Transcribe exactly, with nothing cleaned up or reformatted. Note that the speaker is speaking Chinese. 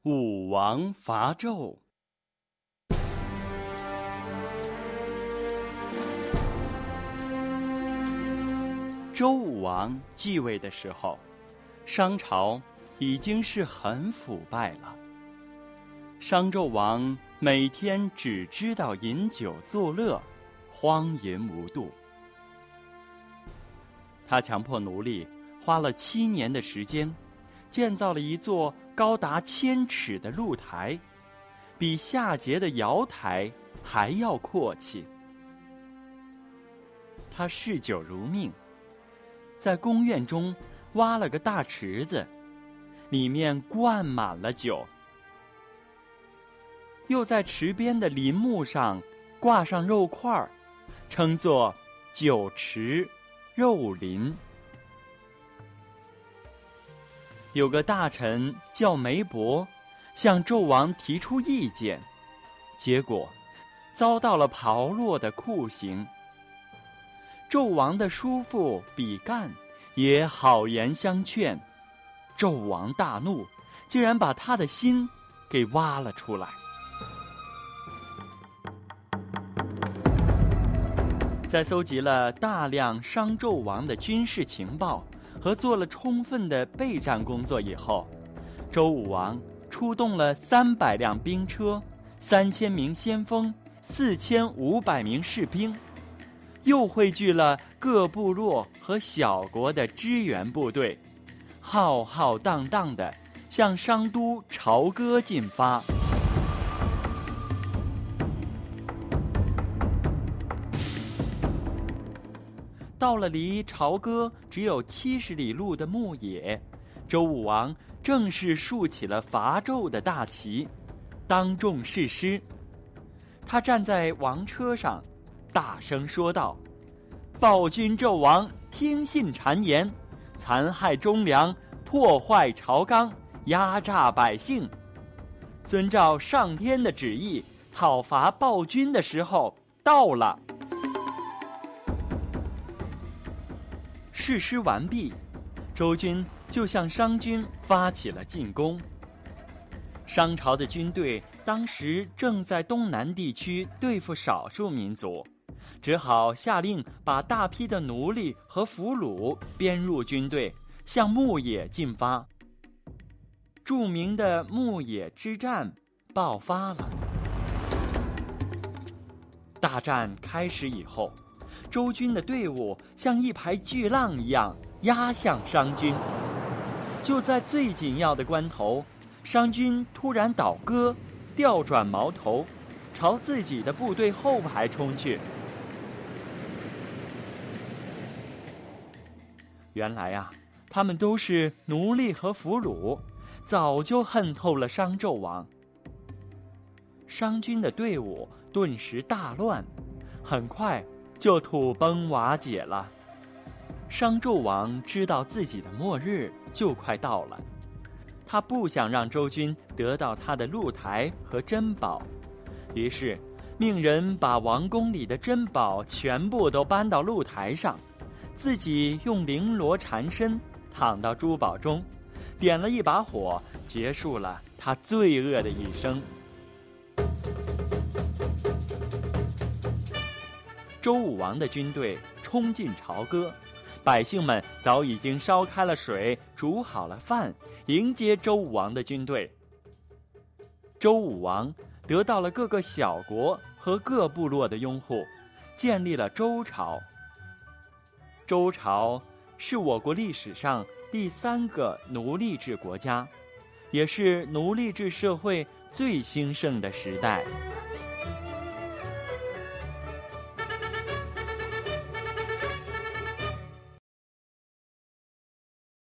武王伐纣。周武王继位的时候，商朝已经是很腐败了。商纣王每天只知道饮酒作乐，荒淫无度。他强迫奴隶花了七年的时间，建造了一座高达千尺的露台，比夏桀的瑶台还要阔气。他嗜酒如命，在宫院中挖了个大池子，里面灌满了酒，又在池边的林木上挂上肉块，称作酒池肉林。有个大臣叫梅伯，向纣王提出意见，结果遭到了炮烙的酷刑。纣王的叔父比干也好言相劝，纣王大怒，竟然把他的心给挖了出来。在搜集了大量商纣王的军事情报和做了充分的备战工作以后，周武王出动了三百辆兵车、三千名先锋、四千五百名士兵，又汇聚了各部落和小国的支援部队，浩浩荡荡地向商都朝歌进发。到了离朝歌只有七十里路的牧野，周武王正式竖起了伐纣的大旗，当众誓师。他站在王车上，大声说道：暴君纣王听信谗言，残害忠良，破坏朝纲，压榨百姓。遵照上天的旨意，讨伐暴君的时候到了。誓师完毕，周军就向商军发起了进攻。商朝的军队当时正在东南地区对付少数民族，只好下令把大批的奴隶和俘虏编入军队，向牧野进发。著名的牧野之战爆发了。大战开始以后，周军的队伍像一排巨浪一样压向商军。就在最紧要的关头，商军突然倒戈，调转矛头，朝自己的部队后排冲去。原来啊，他们都是奴隶和俘虏，早就恨透了商纣王。商军的队伍顿时大乱，很快就土崩瓦解了。商纣王知道自己的末日就快到了，他不想让周军得到他的露台和珍宝，于是命人把王宫里的珍宝全部都搬到露台上，自己用绫罗缠身，躺到珠宝中，点了一把火，结束了他罪恶的一生。周武王的军队冲进朝歌，百姓们早已经烧开了水，煮好了饭，迎接周武王的军队。周武王得到了各个小国和各部落的拥护，建立了周朝。周朝是我国历史上第三个奴隶制国家，也是奴隶制社会最兴盛的时代。